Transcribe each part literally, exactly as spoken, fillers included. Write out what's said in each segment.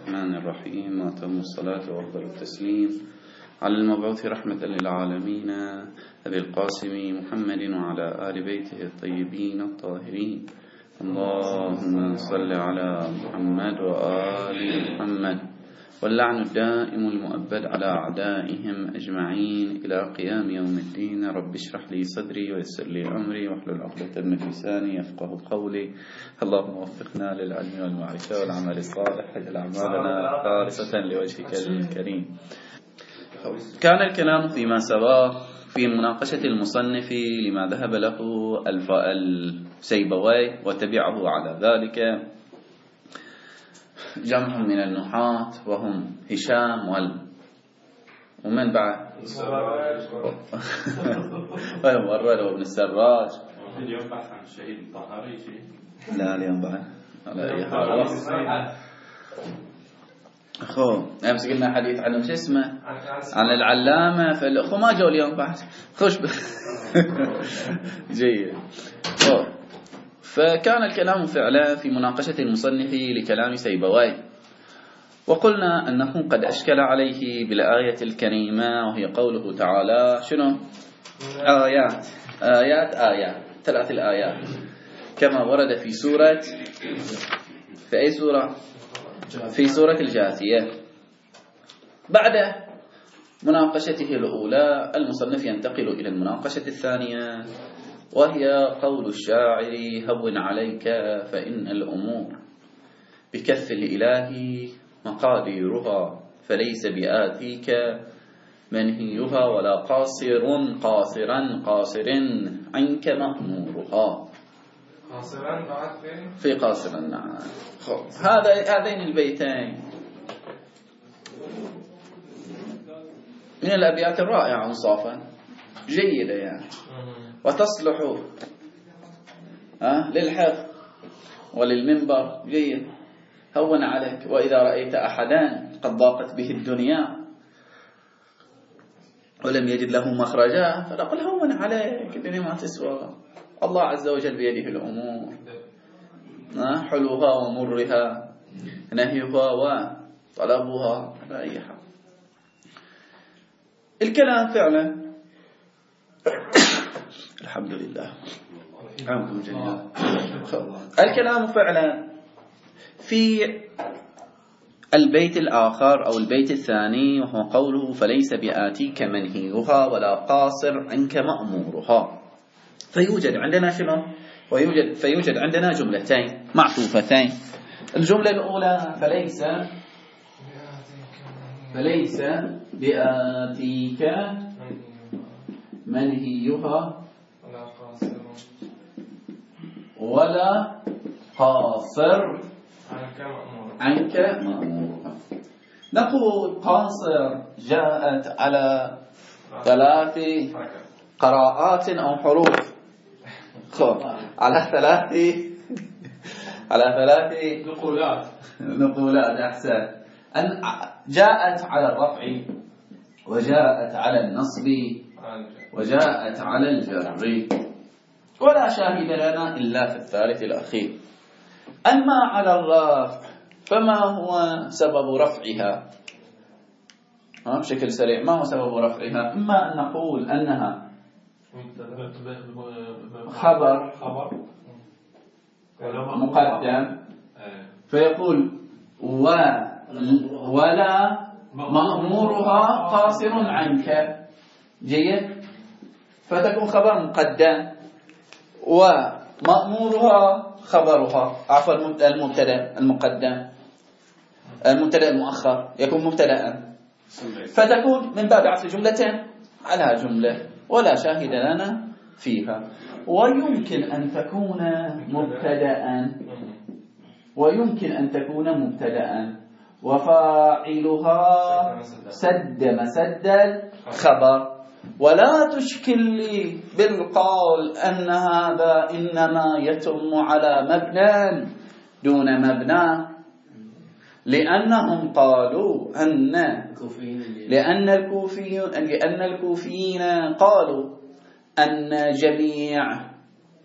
الرحمن الرحيم، وأتم الصلاة وأفضل التسليم على المبعوث رحمة للعالمين أبي القاسم محمد وعلى آل بيته الطيبين الطاهرين. اللهم صل على محمد وآل محمد، واللعن الدائم المؤبد على أعدائهم أجمعين إلى قيام يوم الدين. رب اشرح لي صدري ويسر لي أمري واحلل عقدة من لساني يفقه قولي. اللهم وفقنا للعلم والمعرفة والعمل الصالح، اجعل أعمالنا خالصة لوجهك الكريم. كان الكلام فيما سبق في مناقشة المصنف لما ذهب له السيبوي وتبعه على ذلك جمع من النحاة وهم هشام وال ومن بعد والمورد وابن السراج. اليوم بحث عن الشهيد الطهاري شيء؟ لا اليوم بعد على أي حال. أخو أمس قلنا حديث عنه شو اسمه عن العلامة، فالأخو ما جو اليوم بعد خوش ب... جيد. أخو. فكان الكلام فعلا في مناقشة المصنف لكلام سيبوي، وقلنا أنه قد أشكل عليه بالآية الكريمة، وهي قوله تعالى شنو؟ آيات آيات آيات ثلاث الآيات كما ورد في سورة، في أي سورة؟ في سورة الجاثية. بعد مناقشته الأولى المصنف ينتقل إلى المناقشة الثانية، وهي قول الشاعر هون عليك فإن الأمور بكف الإله مقاديرها، فليس بآتيك منهيها ولا قاصر قاصرا قاصر عنك مأمورها. قاصرا بعد فين؟ في قاصرا. نعم. هذا هذين البيتين من الأبيات الرائعة انصافا جيدة يعني، وتصلح أه للحفظ وللمنبر. جيد. هون عليك وإذا رأيت أحدا قد ضاقت به الدنيا ولم يجد له مخرجا فنقول هون عليك، الدنيا ما تسوى، الله عز وجل بيده الأمور، أه؟ حلوها ومرها، نهيها وطلبها، على أي حال. الكلام فعلا الحمد لله عامكم جميعا. الكلام فعلا في البيت الآخر أو البيت الثاني، وهو قوله فليس بآتيك منهيها ولا قاصر عنك مأمورها. فيوجد عندنا شنو؟ ويوجد فيوجد عندنا جملتين معطوفتين. الجملة الأولى فليس فليس بآتيك منهيها ولا قاصر عنك مأمورها. نقول قاصر جاءت على ثلاث قراءات أو حروف، على ثلاث على ثلاث نقولات نقولات أحسن. أن جاءت على الرفع، وجاءت على النصب، وجاءت على الجر، ولا شاهد لنا إلا في الثالث الأخير. أما على الرفع فما هو سبب رفعها؟ بشكل سريع ما هو سبب رفعها؟ إما أن نقول أنها خبر مقدم فيقول و ولا مأمورها قاصر عنك. جيد. فتكون خبر مقدم ومأمورها خبرها، عفوا المبتدا المقدم المبتدا المؤخر يكون مبتدا، فتكون من باب عطف جملة على جملة ولا شاهد لنا فيها. ويمكن أن تكون مبتدا ويمكن أن تكون مبتدا وفاعلها سد مسد الخبر، ولا تشكل لي بالقول أن هذا إنما يتم على مبنى دون مبنى، لأنهم قالوا أن لأن الكوفيين لأن الكوفيين قالوا أن جميع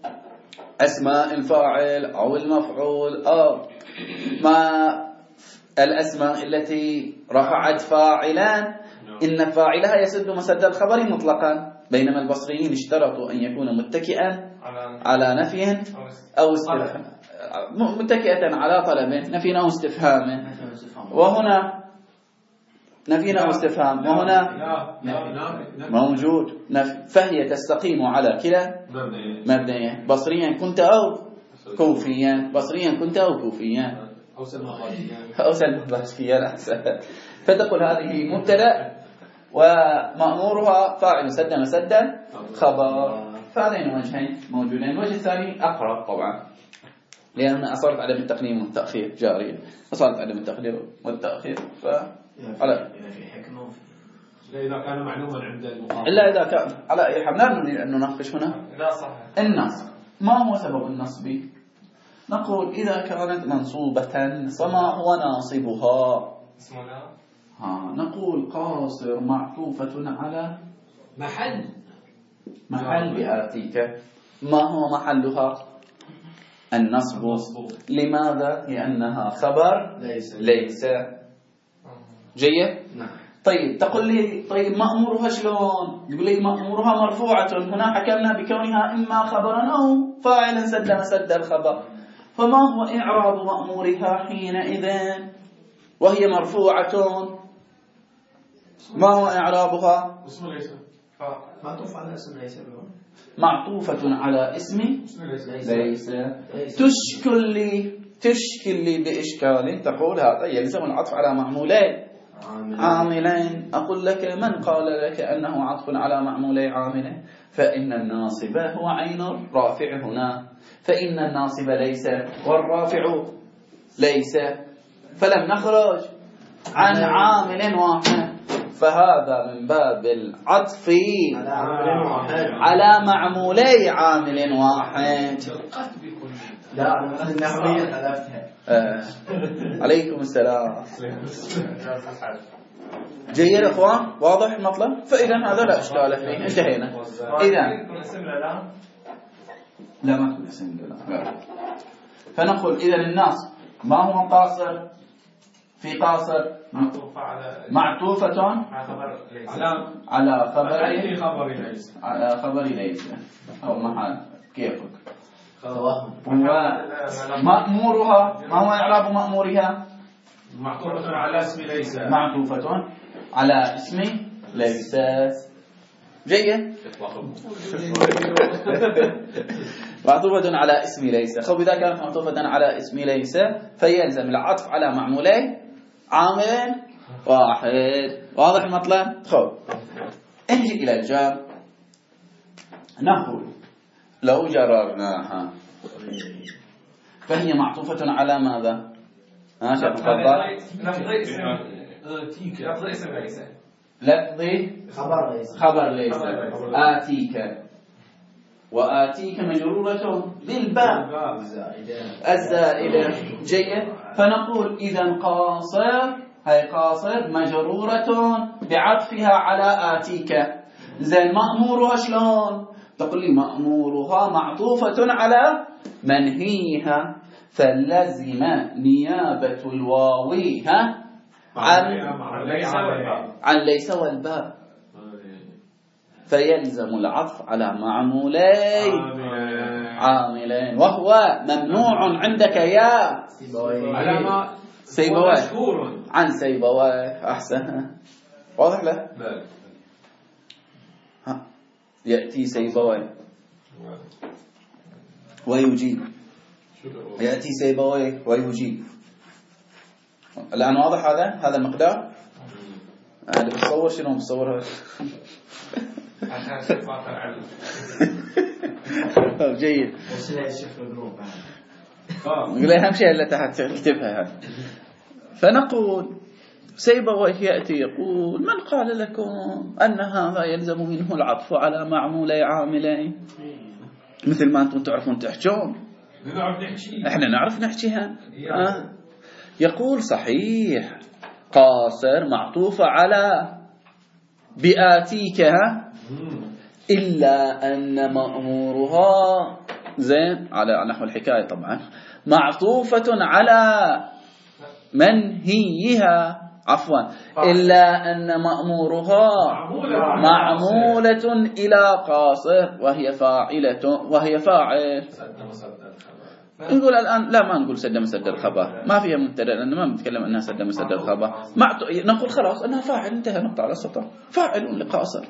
أسماء الفاعل أو المفعول أو ما الأسماء التي رفعت فاعلا إن فاعلها يسد مسد الخبر مطلقا، بينما البصريين اشترطوا أن يكون متكئا على نفي أو استفهام، متكئة على طلب نفي أو استفهام، وهنا نفي أو استفهام، وهنا موجود نفي، فهي تستقيم على كلا مبنيين، بصريا كنت أو كوفيا، بصريا كنت أو كوفيا أو سلم باشكيا أحسن. فتقول هذه مبتدأ ومأمورها فاعل سد مسدا خبر، فهذين وجهين موجودين. الوجه الثاني أقرب طبعا، لأن أصرت عدم التقديم والتأخير جارية، أصرت عدم التقديم والتأخير ف على إذا كان معلوما عند المقابل، إلا إذا كان على أي حال. لا نريد أن نناقش هنا لا صح النصب. ما هو سبب النصب؟ نقول إذا كانت منصوبة فما هو ناصبها؟ اسمنا ها نقول قاصر معطوفة على محل محل بآتيك. ما هو محلها؟ النصب. لماذا؟ لأنها خبر ليس ليس. جيد؟ نعم. طيب تقول لي طيب مأمورها شلون؟ يقول لي مأمورها مرفوعة، هنا حكمنا بكونها إما خبرا أو فاعلا سد مسد الخبر، فما هو إعراب مأمورها حينئذ وهي مرفوعة؟ ما هو إعرابها؟ اسم ليس معطوف على اسم ليس، معطوفة على اسم ليس. ليس. تشكل لي تشكل لي بإشكال، تقول هذا يلزم العطف على معمولين عاملين. أقول لك من قال لك أنه عطف على معمولي عاملين؟ فإن الناصب هو عين الرافع هنا، فإن الناصب ليس والرافع ليس، فلم نخرج عن عامل واحد، فهذا من باب العطف على معمولي عامل واحد. لا النحوية ثلاثة. آه. عليكم السلام. جيد اخوان، واضح المطلب؟ فاذا هذا لا اشكال فيه، انتهينا. اذا لا ما تكون اسم لا. فنقول اذا الناس ما هو قاصر؟ في قاصر معطوفة على معطوفة على خبر ليس على خبر أي خبر ليس على خبر ليس أو محل كيفك. ومأمورها ما هو إعراب مأمورها؟ معطوفة على اسم ليس. معطوفة على اسم ليس. جيد. معطوفة على اسم ليس. خب إذا كانت معطوفة على اسم ليس فيلزم العطف على معمولين عامل واحد. واضح المطلب؟ خب انجي إلى الجار. نقول لو جررناها فهي معطوفة على ماذا؟ ها شيخ تفضل. لفظي اسم لفظي اسم ليس لفظي خبر ليس. خبر ليس. آتيك وآتيك مجرورة بالباء الزائدة. جيد. فنقول إذا قاصر هي قاصر مجرورة بعطفها على آتيك. زين مأمورها شلون؟ تقول لي مأمورها معطوفة على منهيها، فلزم نيابة الواويها عن عن ليس والباء، فيلزم العطف على معمولي عاملين، وهو ممنوع عندك يا سيبويه عن سيبويه. أحسن. واضح له؟ يأتي سيبويه ويجيب، يأتي سيبويه ويجيب. الآن واضح هذا هذا المقدار؟ هذا بتصور شنو بتصور هذا؟ جيد. نقول أهم شيء اللي تحت تكتبها هذا. فنقول سيبويه يأتي يقول من قال لكم أن هذا يلزم منه العطف على معمولي عاملين؟ مثل ما أنتم تعرفون تحجون، احنا نعرف نحكيها. آه. يقول صحيح قاصر معطوفة على بآتيك، إلا أن مأمورها زين على نحو الحكاية طبعا معطوفة على منهيها عفوا إلا أن مأمورها معمولة إلى قاصر وهي فاعلة وهي فاعل. نقول الآن لا ما نقول سد مسد الخبر، ما فيها مبتدأ لأن ما بنتكلم أنها سد مسد الخبر، نقول خلاص أنها فاعل، انتهى نقطة على السطر، فاعل لقاصر.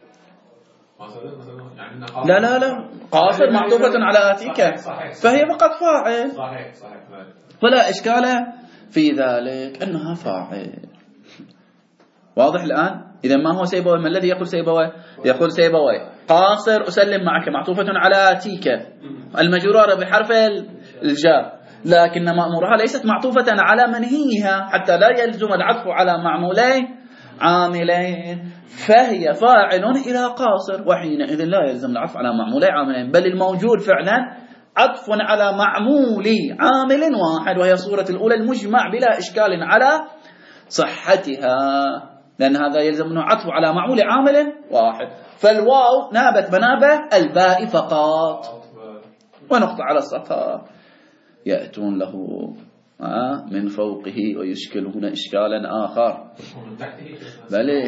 لا لا لا قاصر معطوفة على آتيك فهي فقط فاعل، صحيح صحيح فلا إشكال في ذلك أنها فاعل. واضح الآن؟ إذا ما هو سيبوي؟ ما الذي يقول سيبوي؟ يقول سيبوي قاصر أسلم معك معطوفة على آتيك المجرورة بحرف الجار، لكن مأمورها ليست معطوفة على منهيها حتى لا يلزم العطف على معمولين عاملين، فهي فاعل إلى قاصر، وحينئذ لا يلزم العطف على معمولين عاملين، بل الموجود فعلا عطف على معمول عامل واحد، وهي صورة الأولى المجمع بلا إشكال على صحتها، لأن هذا يلزم أنه عطف على معمول عامل واحد. فالواو نابت منابه الباء فقط. ونقطة على السطر يأتون له من فوقه ويشكلون إشكالا آخر بل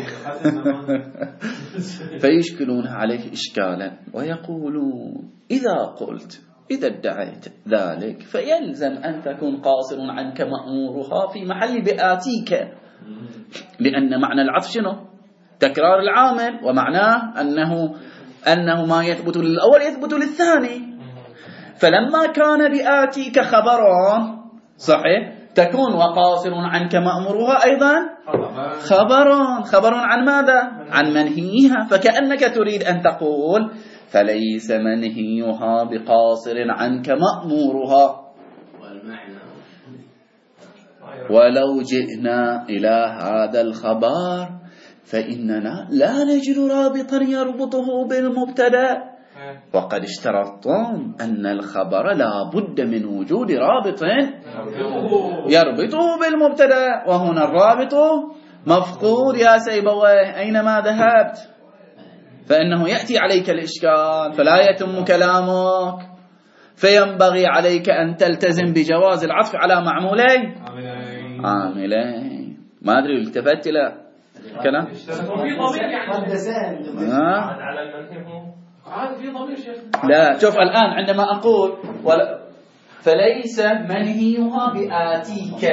فيشكلون عليه إشكالا ويقولون إذا قلت إذا ادعيت ذلك فيلزم أن تكون قاصر عنك مأمورها في محل بآتيك، لأن معنى العطف شنو؟ تكرار العامل، ومعناه أنه أنه ما يثبت للأول يثبت للثاني. فلما كان بآتيك خبرا صحيح تكون وقاصر عنك مأمورها أيضا خبرا، خبر عن ماذا؟ عن منهيها، فكأنك تريد أن تقول فليس منهيها بقاصر عنك مأمورها. ولو جئنا إلى هذا الخبر فإننا لا نجد رابطا يربطه بالمبتدأ، وقد اشترطتم أن الخبر لا بد من وجود رابط يربطه بالمبتدأ، وهنا الرابط مفقود يا سيبويه، أينما ذهبت فإنه يأتي عليك الإشكال فلا يتم كلامك، فينبغي عليك أن تلتزم بجواز العطف على معمولين عاملين. ما أدري التفت إلى كلام لا. شوف الآن عندما أقول ولا فليس منهيها بآتيك،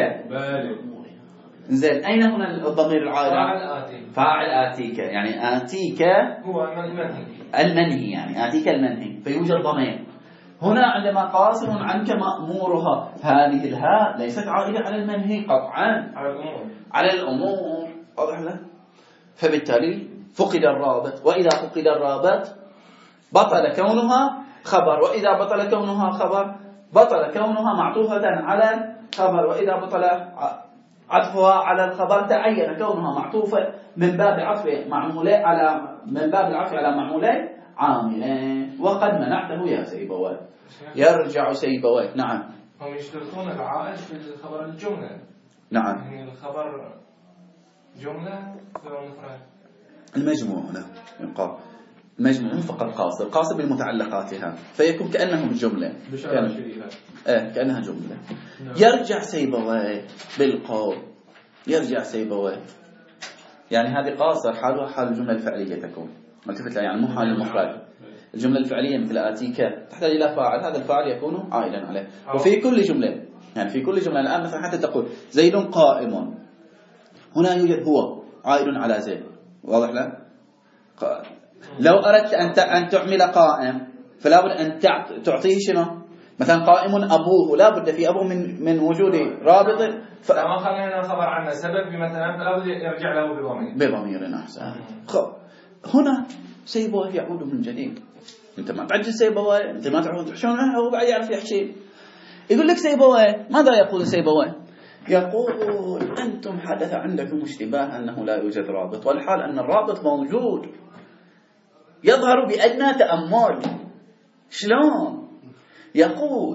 زين أين هنا الضمير العائد؟ فاعل آتيك، يعني آتيك هو المنهي المنهي، يعني آتيك المنهي، فيوجد ضمير هنا. عندما قاصر عنك مأمورها، هذه الهاء ليست عائدة على المنهي قطعا، على الأمور على الأمور، واضح له؟ فبالتالي فقد الرابط، وإذا فقد الرابط بطل كونها خبر، وإذا بطل كونها خبر بطل كونها معطوفة على خبر، وإذا بطل عطفها على الخبر تعين كونها معطوفة من باب عطف معمولين على من باب العطف على معمولين عاملين. وقد منعته يا سيبويه، يرجع سيبويه. نعم هم يشترطون العائد في الخبر الجملة. نعم يعني الخبر جملة ومفرد. المجموع هنا يقال مجموع فقط قاصر، قاصر بمتعلقاتها، فيكون كأنه جملة كأن... آه كأنها جملة. يرجع سيبويه بالقول، يرجع سيبويه يعني هذه قاصر حالها حال الجملة الفعلية تكون ملتفت لها، يعني مو حال المفرد. الجملة الفعلية مثل آتيك تحتاج إلى فاعل، هذا الفاعل يكون عائدا عليه. وفي كل جملة، يعني في كل جملة الآن مثلا حتى تقول زيد قائم، هنا يوجد هو عائد على زيد، واضح له؟ لو أردت أن أن تعمل قائم فلا بد أن تعطيه شنو؟ مثلا قائم أبوه، لا بد في أبوه من من وجود رابط. ف... ما خلينا خبر عنه سبب مثلا فلا بد يرجع له بضمير. بضمير أحسن. خب هنا سيبويه يعود من جديد. أنت ما تعجز سيبويه، أنت ما تعود شلون هو بعد يعرف يحكي. يقول لك سيبويه ماذا يقول سيبويه؟ يقول أنتم حدث عندكم اشتباه أنه لا يوجد رابط، والحال أن الرابط موجود يظهر بأدنى تأمل. شلون؟ يقول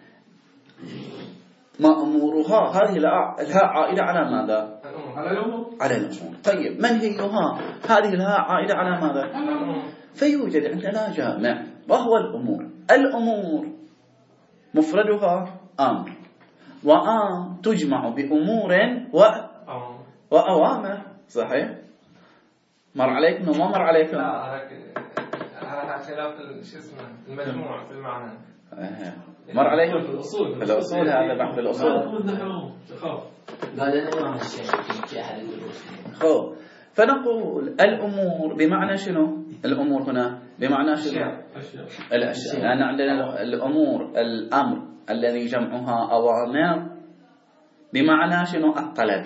مأمورها، هذه الهاء عائدة على ماذا؟ على الأمور. على الأمور. طيب منهيها، هذه الهاء عائدة على ماذا؟ فيوجد عندنا جامع وهو الأمور. الأمور مفردها أمر، وآم تجمع بأمور و... وأوامر. صحيح؟ مر عليكم وما مر عليكم؟ لا هذا خلاف شو اسمه المجموع في المعنى. مر عليكم في الأصول في الأصول هذا بحث الأصول. قال أنا ما الشيء في أحد الدروس. خو فنقول الأمور بمعنى شنو؟ الأمور هنا بمعنى شنو؟ الأشياء. لأن عندنا الأمور الأمر الذي جمعها أوامر بمعنى شنو؟ الطلب.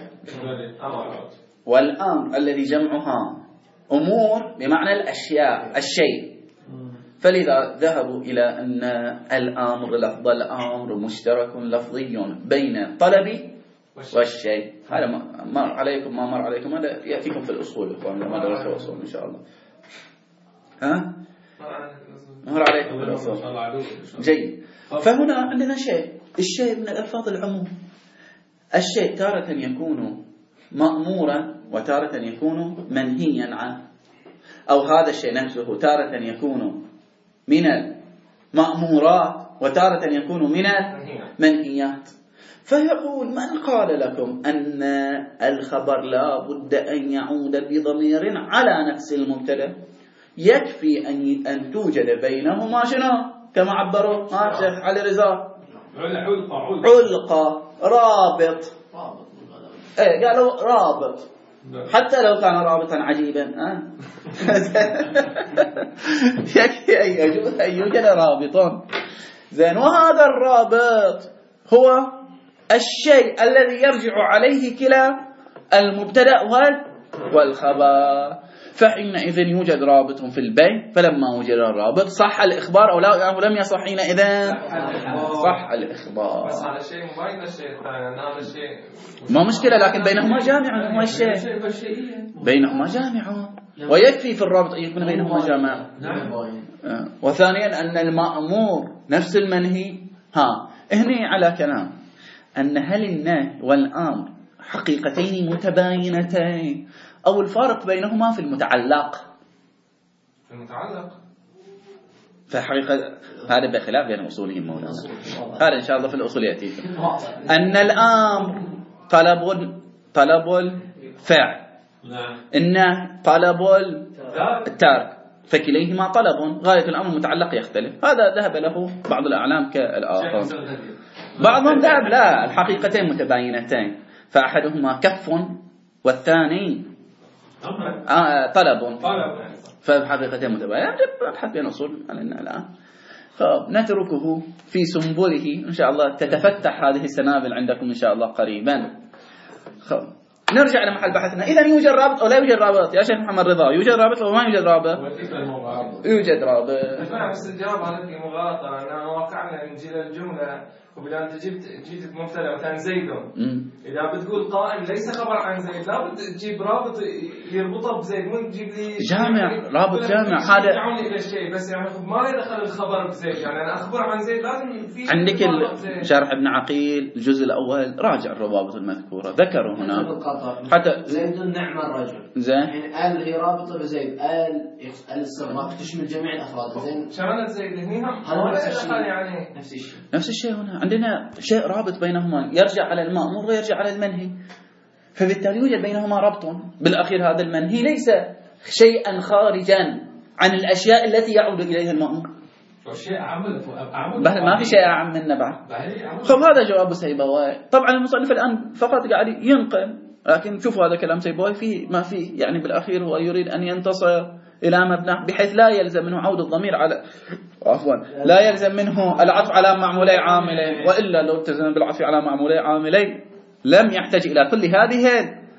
والأمر الذي جمعها أمور بمعنى الأشياء الشيء. فلذا ذهبوا إلى أن الأمر لفظ الأمر مشترك لفظي بين الطلب والشيء. هذا مر عليكم ما مر عليكم هذا يأتيكم في الأصول إخوان لما درسوا الأصول إن شاء الله. ها؟ مر عليكم في الأصول. جيد. فهنا عندنا شيء. الشيء من الألفاظ العموم. الشيء تارة يكون مأمورا وتارة يكون منهيا عنه، أو هذا الشيء نفسه تارة يكون من المأمورات وتارة يكون من المنهيات. فيقول من قال لكم أن الخبر لا بد أن يعود بضمير على نفس المبتدأ؟ يكفي أن أن توجد بينهما شنو كما عبروا ما الشيخ علي رضا علقة رابط. ايه قالوا رابط حتى لو كان رابطا عجيبا أه؟ يكفي أن يوجد أن يوجد رابط. زين. وهذا الرابط هو الشيء الذي يرجع عليه كلا المبتدأ والخبر. فحينئذ يوجد رابط في البيت. فلما وجد الرابط صح الإخبار أو لا أو لم يصح حينئذ؟ صح الإخبار. بس هذا الشيء مبين الشيء الثاني هذا الشيء ما مشكلة، لكن بينهما جامع. هو الشيء بينهما جامع ويكفي في الرابط أن يكون بينهما جامع. وثانيا أن المأمور نفس المنهي. ها هني على كلام أن هل النهي والأمر حقيقتين متباينتين أو الفارق بينهما في المتعلق؟ في المتعلق. فحقيقة هذا بخلاف بين أصولهم مولانا. هذا إن شاء الله في الأصول يأتيكم. أن الأمر طلب طلب الفعل، إنه طلب الترك، فكليهما طلب. غاية الأمر متعلق يختلف. هذا ذهب له بعض الأعلام كالآخر. بعضهم ذهب لا الحقيقتين متباينتين، فأحدهما كف والثاني آه طلب. فالحقيقتين متباينة. نبحث بين أصول علينا الآن. فنتركه في سنبله إن شاء الله. تتفتح هذه السنابل عندكم إن شاء الله قريبا. نرجع إلى محل بحثنا. إذا يوجد رابط أو لا يوجد رابط يا شيخ محمد رضا؟ يوجد رابط أو ما يوجد رابط؟ يوجد رابط. بس الجواب على هذه مغالطة. أنا واقعنا نجي للجملة وبلا أنت جبت جيت بمبتدأ مثلا زيد. إذا بتقول قائم ليس خبر عن زيد لا بد تجيب رابط يربطه بزيد، مو تجيب لي جامع رابط جامع. هذا يدعوني إلى الشيء بس يعني ما يدخل الخبر بزيد. يعني أنا أخبر عن زيد لازم في عندك شرح ابن عقيل الجزء الأول راجع الروابط المذكورة ذكروا هنا حتى زيد النعمة الرجل. زين. يعني ال هي رابطة بزيد. ال الاستغراق تشمل جميع الأفراد. زين. شملت زيد هني هم هذا نفس الشيء. يعني نفس الشيء. نفس الشيء هنا عندنا شيء رابط بينهما يرجع على المأمور ويرجع على المنهي. فبالتالي يوجد بينهما ربط. بالأخير هذا المنهي ليس شيئا خارجا عن الأشياء التي يعود إليها المأمور. شيء عمل ما في شيء أعم منه بعد. خب هذا جواب سيبويه. طبعا المصنف الآن فقط قاعد ينقل، لكن شوفوا هذا كلام سيبويه فيه ما فيه. يعني بالأخير هو يريد أن ينتصر إلى مبنى بحيث لا يلزم منه عود الضمير على عفوا لا يلزم منه العطف على معمولي عاملين، وإلا لو التزم بالعطف على معمولي عاملين لم يحتاج إلى كل هذه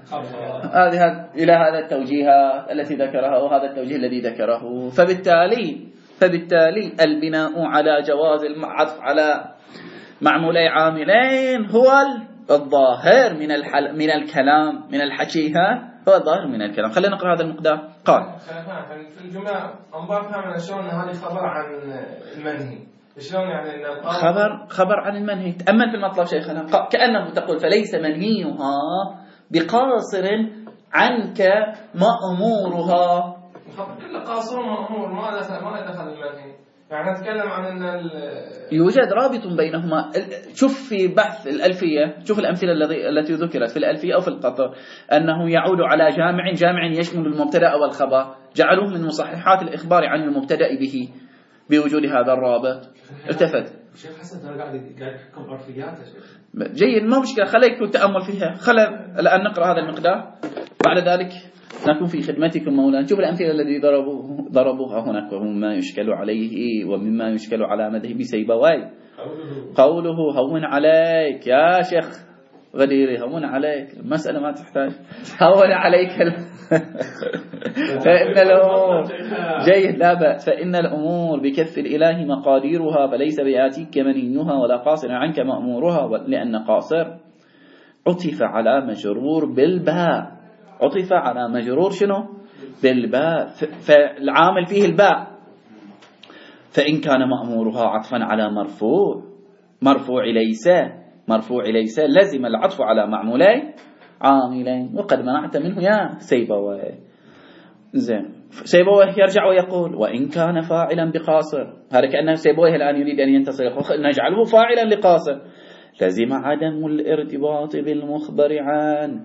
هذه إلى هذا التوجيهات التي ذكرها وهذا التوجيه الذي ذكره. فبالتالي فبالتالي البناء على جواز العطف على معمولي عاملين هو الظاهر من الحل من الكلام من الحكي. هو الظاهر من الكلام. خلينا نقرأ هذا المقدار. قال في الجملة أنبار فهمنا شلون هذه خبر عن المنهي. شلون يعني إن خبر خبر عن المنهي. تأمل في المطلب شيخنا كأنه تقول فليس منهيها بقاصر عنك مأمورها. كل قاصر مأمور ما دخل ما دخل المنهي. يعني نتكلم عن أن يوجد رابط بينهما. شوف في بحث الألفية، شوف الأمثلة التي ذكرت في الألفية أو في القطر، أنه يعود على جامع جامع يشمل المبتدأ والخبر، جعلوه من مصححات الإخبار عن المبتدأ به بوجود هذا الرابط. التفت شيخ حسن ترى قاعد قاعد يحكم عرفيات يا شيخ. جيد، ما مشكلة، خليك التأمل فيها. خلى الآن نقرأ هذا المقدار، بعد ذلك نكون في خدمتكم مولانا. شوف الأمثلة الذي ضربوه ضربوها هناك، ومما يشكل عليه ومما يشكل على مذهب سيبويه قوله هون عليك يا شيخ غديري، هون عليك المسألة ما تحتاج هون عليك ال... فإن الأمور جيد لا بأس، فإن الأمور بكف الإله مقاديرها، فليس بآتيك منيها ولا قاصر عنك مأمورها، لأن قاصر عطف على مجرور بالباء، عطف على مجرور شنو بالباء، فالعامل فيه الباء. فإن كان مأمورها عطفا على مرفوع، مرفوع ليس مرفوع ليس لزم العطف على معمولين عاملين، وقد منعت منه يا سيبويه. زين، سيبويه يرجع ويقول وإن كان فاعلا بقاصر، هذا كأنه سيبويه الآن يريد أن ينتصر، نجعله فاعلا لقاصر، لزم عدم الارتباط بالمخبر عن،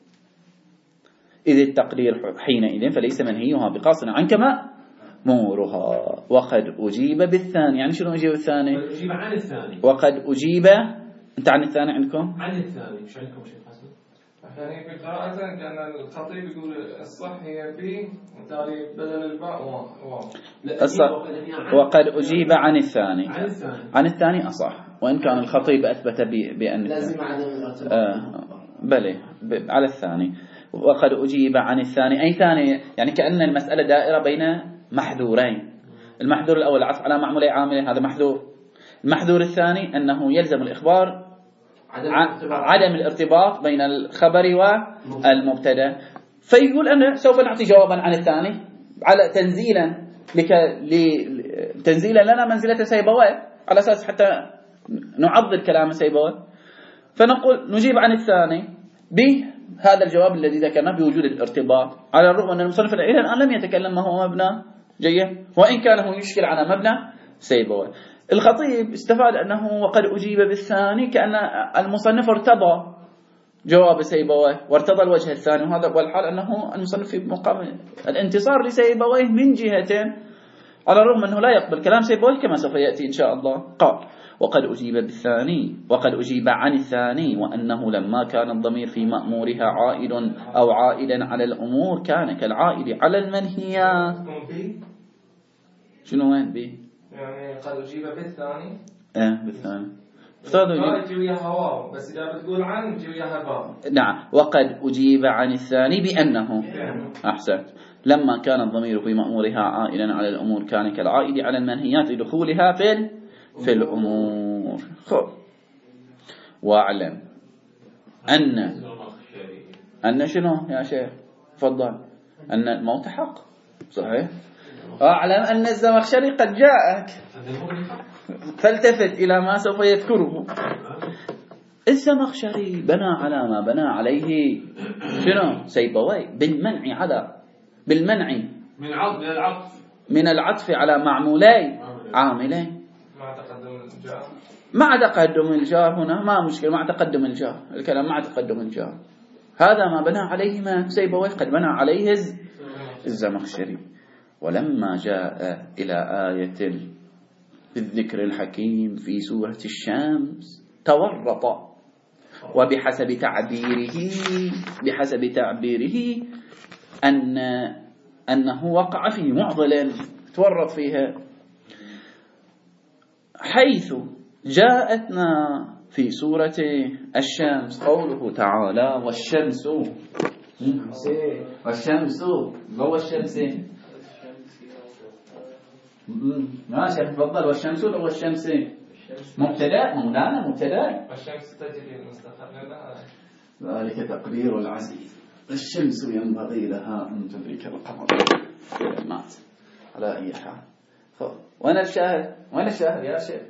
إذ التقدير حينئذ فليس منهيها بقاصر عن كما مورها. وقد أجيب بالثاني، يعني شنو أجيب بالثاني؟ أجيب عن الثاني. وقد أجيب، أنت عن الثاني عندكم؟ عن الثاني، مش عندكم شيء حسن؟ يعني في قراءة كان الخطيب يقول الصح هي بي وتالي بدل الباء واو. وقد أجيب عن الثاني، عن الثاني عن الثاني أصح، وإن كان الخطيب أثبت بأن لازم عدم الارتباط آه بلى على الثاني. وقد أجيب عن الثاني أي ثاني، يعني كأن المسألة دائرة بين محذورين. المحذور الأول العطف على معمولي عامل، هذا محذور. المحذور الثاني أنه يلزم الإخبار عدم الارتباط بين الخبر والمبتدا. فيقول أنا سوف نعطي جوابا عن الثاني على تنزيلا لك تنزيلا لنا منزلة سيبويه، على أساس حتى نعضد كلام سيبويه، فنقول نجيب عن الثاني بهذا الجواب الذي ذكرناه بوجود الارتباط، على الرغم أن المصنف إلى الآن لم يتكلم ما هو مبنى جيد، وإن كان هو يشكل على مبنى سيبويه. الخطيب استفاد أنه وقد أجيب بالثاني كأن المصنف ارتضى جواب سيبويه وارتضى الوجه الثاني، وهذا والحال أنه المصنف في مقام الانتصار لسيبويه من جهتين، على الرغم أنه لا يقبل كلام سيبويه كما سوف يأتي إن شاء الله. قال وقد أجيب بالثاني، وقد أجيب عن الثاني، وأنه لما كان الضمير في مأمورها عائد أو عائدا على الأمور كان كالعائد على المنهيات. شنو وين بي؟ يعني قد أجيب بالثاني. إيه بالثاني. أستاذ يجي وياها واو، بس إذا بتقول عن يجي وياها باء. نعم، وقد أجيب عن الثاني بأنه. أحسنت. لما كان الضمير في مأمورها عائدا على الأمور كان كالعائد على المنهيات لدخولها في في الأمور. خب. واعلم أن أن شنو يا شيخ؟ تفضل. أن الموت حق. صحيح. واعلم أن الزمخشري قد جاءك، فالتفت إلى ما سوف يذكره. الزمخشري بنى على ما بنى عليه شنو سيبويه بالمنع على بالمنع من العطف من العطف من العطف على معمولي عاملين مع تقدم الجار، مع تقدم الجار. هنا ما مشكلة مع تقدم الجار، الكلام مع تقدم الجار. هذا ما بنى عليه ما سيبويه قد بنى عليه الزمخشري. ولما جاء إلى آية الذكر الحكيم في سورة الشمس تورط، وبحسب تعبيره بحسب تعبيره أن أنه وقع في معضلة تورط فيها، حيث جاءتنا في سورة الشمس قوله تعالى والشمس والشمس هو الشمس ما شيخ تفضل. والشمس ولا والشمس مبتدا مولانا مبتدا، والشمس تجري لمستقر لها، ذلك تقدير العزيز. الشمس ينبغي لها أن تدرك القمر. مات على أي حال. وين الشاهد؟ وين الشاهد يا شيخ؟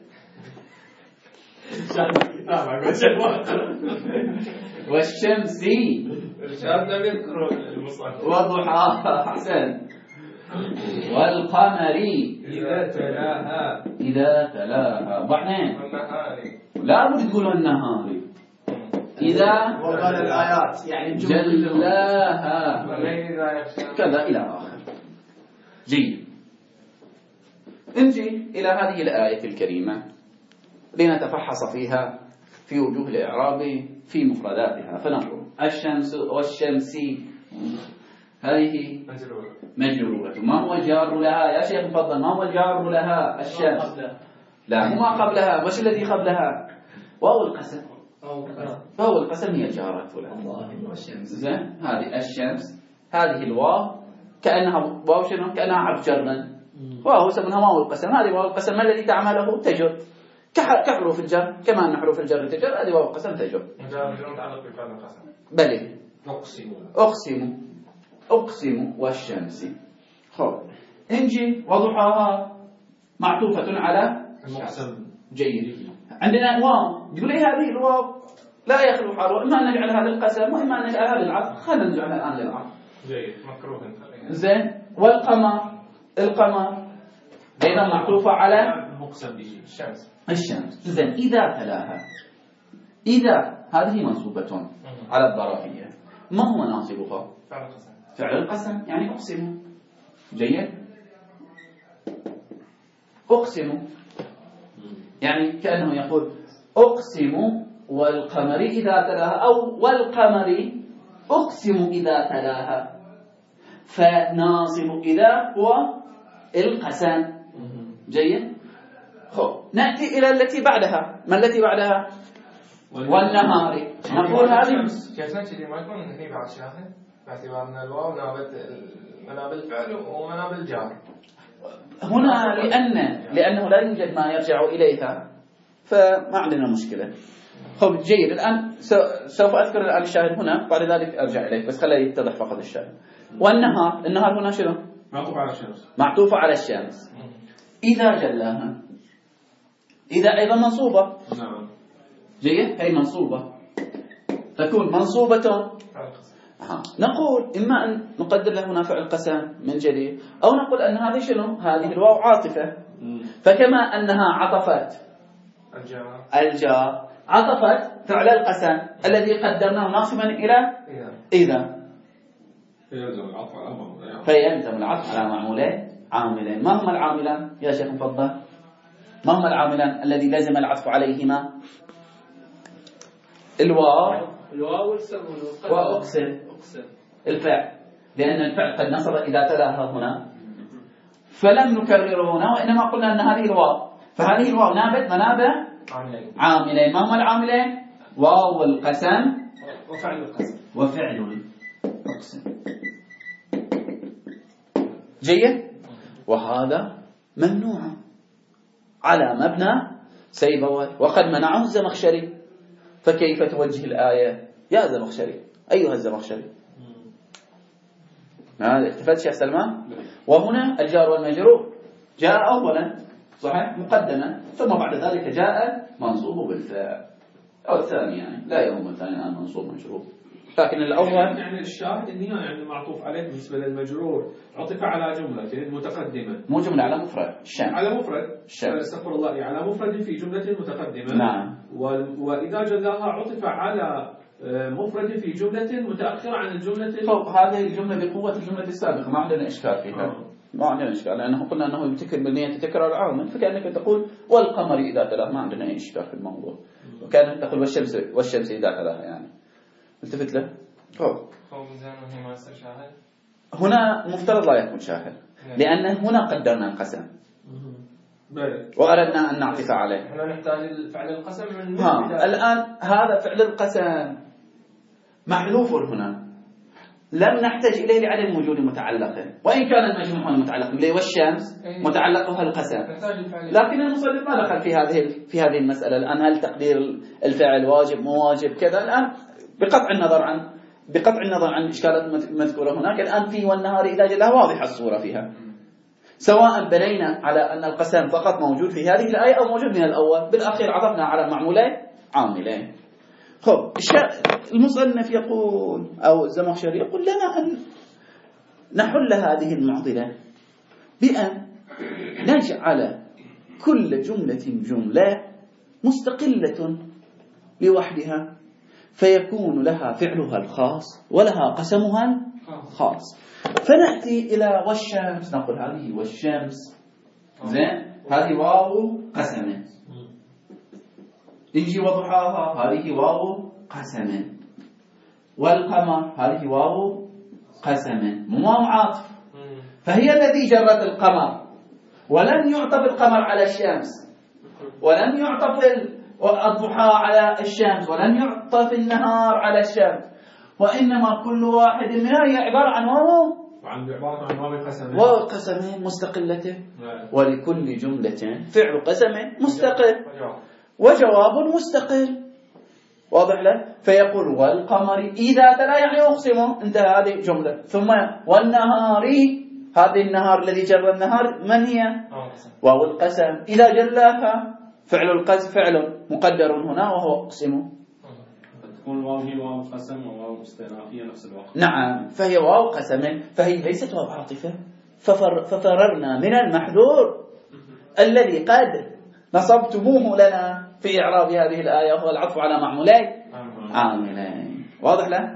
والشمس الشاهد لم يذكره المصنف وضحاها. أحسن. والقمر إذا تلاها إذا تلاها ضعنين والنهار لا بد تقول النهار إذا وقال الآيات يعني الجمل جلاها والليل إذا يغشى كذا إلى آخر. جيد. نجي إلى هذه الآية الكريمة لنتفحص فيها في وجوه الإعراب في مفرداتها. فنقول الشمس والشمس هذه مجرور مجرورة. ما هو الجار لها يا شيخ مفضل؟ ما هو الجار لها؟ الشمس. لا مو ما قبلها. وش الذي قبلها؟ واو القسم. واو القسم هي الجارة لها. زين هذه الشمس هذه الواو كأنها واو شنو؟ كأنها حرف جر. واو يسمونها واو القسم. هذه واو القسم ما الذي تعمله؟ تجر كحروف الجر كما أن حروف الجر تجر. هذه واو القسم تجر. مجرور متعلق بفعل القسم. بلى أقسم أقسم أقسم والشمس. خب انجي وضحاها معطوفة على المقسم. جيد. عندنا واو تقول ايه هذه الواو لا يخلو حال إما أن نجعلها للقسم وإما أن نجعلها للعطف. خلينا نجعلها الآن للعطف. جيد مكروه. زين والقمر القمر أيضا معطوفة على المقسم به الشمس. الشمس. زين إذا تلاها إذا هذه منصوبة على الظرفية. ما هو ناصبها؟ فعل القسم. فعل القسم يعني أقسم. جيد. أقسم يعني كأنه يقول أقسم والقمر إذا تلاها أو والقمر أقسم إذا تلاها. فناصب إذا هو القسم. جيد. خب نأتي إلى التي بعدها. ما التي بعدها؟ والنهار. نقول هذه كيف نجد ما يكون هني بعد شاهد باعتبار أن الواو نابت مناب الفعل ومناب الجار. هنا لأن لأنه لا يوجد ما يرجع إليها فما عندنا مشكلة. خب جيد. الآن سوف أذكر الآن الشاهد هنا بعد ذلك أرجع إليه بس خليه يتضح فقط الشاهد. والنهار النهار هنا شنو؟ معطوف على الشمس. معطوفة على الشمس. إذا جلاها إذا أيضا منصوبة. نعم. جيد. هي منصوبة تكون منصوبة. آه. نقول إما أن نقدر له هنا فعل قسم من جديد أو نقول أن هذه شنو؟ هذه الواو عاطفة. فكما أنها عطفت الجار الجار عطفت فعل القسم الذي قدرناه ناصبا إلى إذا فيلزم العطف على معمولين. فيلزم العطف على معمولين عاملين. ما هما العاملان يا شيخ مفضل؟ ما هما العاملان الذي لازم العطف عليهما؟ الواو الواو والسم وأقسم الفعل لأن الفعل قد نصب إذا تلاها هنا فلم نكرره هنا وإنما قلنا أن هذه الواو فهذه الواو نابت منابع عاملين. ما هما العاملين؟ واو القسم وفعل القسم وفعل القسم. جيد. وهذا ممنوع على مبنى سيبويه وقد منعه الزمخشري. فكيف توجه الآية يا زمخشري أيها الزمخشري؟ هذا التفت شيخ سلمان. وهنا الجار والمجرور جاء أولا صحيح مقدما ثم بعد ذلك جاء منصوب بالفعل أو الثاني يعني لا يهم الثاني الآن منصوب مجرور لكن الأول يعني الشاهد إني يعني معطوف عليه بالنسبة للمجرور عطف على جملة متقدمة مو جملة على مفرد الشمس على مفرد الشمس استغفر الله على مفرد في جملة متقدمة. نعم. وإذا جلاها عطف على مفرد في جملة متأخرة عن الجملة. طب هذه الجملة بقوة الجملة السابقة ما عندنا إشكال فيها. آه. ما عندنا إشكال لأنه قلنا أنه يبتكر بالنية تكرار العامل فكأنك تقول والقمر إذا تلاه ما عندنا أي إشكال في الموضوع. وكأنك تقول والشمس والشمس إذا تلاها يعني التفت له. هو زين ما يصير شاهد. هنا مفترض لا يكون شاهد لأن هنا قدرنا القسم وأردنا أن نعطف عليه. احنا نحتاج فعل القسم من ها الآن هذا فعل القسم محذوف هنا لم نحتاج إليه لعدم وجود متعلقه وإن كان المجموع المتعلق اللي والشمس متعلقها القسم لكن المصنف ما دخل في هذه في هذه المسألة. الآن هل تقدير الفعل واجب مو واجب كذا الآن بقطع النظر عن بقطع النظر عن الإشكالات المذكورة هناك الآن في والنهار إذا جلها واضحة الصورة فيها سواء بنينا على أن القسم فقط موجود في هذه الآية أو موجود من الأول بالأخير عطفنا على معمولين عاملين. خب المصنف يقول أو الزمخشري يقول لنا أن نحل هذه المعضلة بأن نجعل كل جملة جملة مستقلة لوحدها، فيكون لها فعلها الخاص ولها قسمها الخاص. فنأتي إلى والشمس، نقول هذه والشمس، زين، هذه واو قسم. يجي وضحاها، هذه واو قسم. والقمر، هذه واو قسم، مو واو عاطف، فهي الذي جرت القمر، ولم يعطف القمر على الشمس، ولم يعطف الضحى على الشمس، ولم يعطف النهار على الشمس، وإنما كل واحد منها هي عبارة عن واو عبارة عن واو قسمين واو قسمين مستقلة، ولكل جملة فعل قسم مستقل وجواب مستقل. واضح له؟ فيقول والقمر إذا تلا يعني أقسم، انتهى هذه جملة. ثم والنهار، هذه النهار الذي جر النهار من هي؟ واو القسم. إذا جلاها فعل القسم فعل مقدر هنا وهو أقسم. تكون واو هي واو قسم وواو استئنافية نفس الوقت. نعم، فهي واو قسم، فهي ليست واو عاطفة. ففر ففررنا من المحذور الذي قد نصبتموه لنا في إعراب هذه الآية، وهو العطف على معمولين عاملين. واضح له؟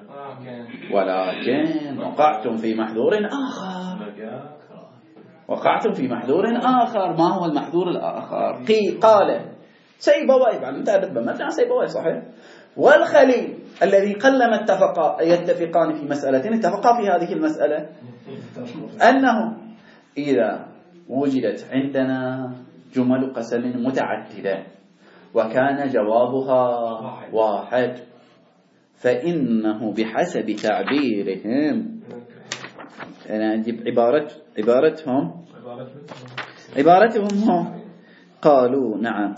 ولكن وقعتم في محذور آخر، وقعتم في محذور آخر. ما هو المحذور الآخر؟ قال سيبويه، بعد متعدد بمثل سيبويه صحيح، والخليل الذي قلما اتفقا يتفقان في مسألة اتفقا في هذه المسألة أنه إذا وجدت عندنا جمل قسم متعددة وكان جوابها واحد، فإنه بحسب تعبيرهم، أنا أجيب عبارة عبارتهم عبارتهم هم قالوا نعم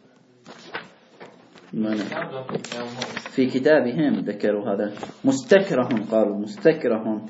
في كتابهم ذكروا هذا مستكرهم، قالوا مستكرهم.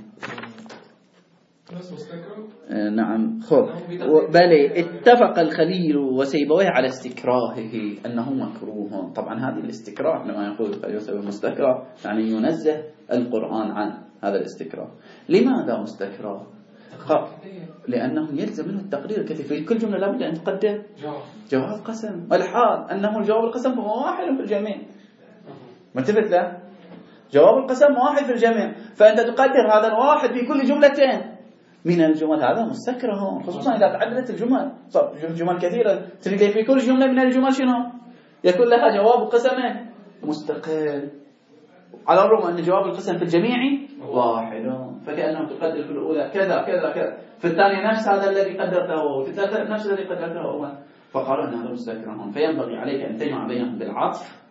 نعم خب بلي اتفق الخليل وسيبويه على استكراهه أنه مكروه. طبعا هذه الاستكراه لما يقول يوسف المستكره يعني ينزه القرآن عن هذا الاستكراه. لماذا مستكراه؟ لأنه يلزم منه التقدير كثير، في كل جملة لابد أن تقدر جواب قسم، والحال أنه الجواب القسم هو واحد في الجميع. ملتفت له؟ جواب القسم واحد في الجميع، فأنت تقدر هذا الواحد في كل جملتين من الجمل، هذا مستكره، خصوصا إذا تعددت الجمل، صار جمل كثيرة تريد في كل جملة من الجمل شنو؟ يكون لها جواب قسم مستقل، على الرغم أن جواب القسم في الجميع واحد، فكأنه تقدر في الأولى كذا كذا كذا، في الثانية نفس هذا الذي قدرته هو، في الثالثة نفس الذي قدرته هو، فقالوا أن هذا مستكره. فينبغي عليك أن تجمع بينهم بالعطف،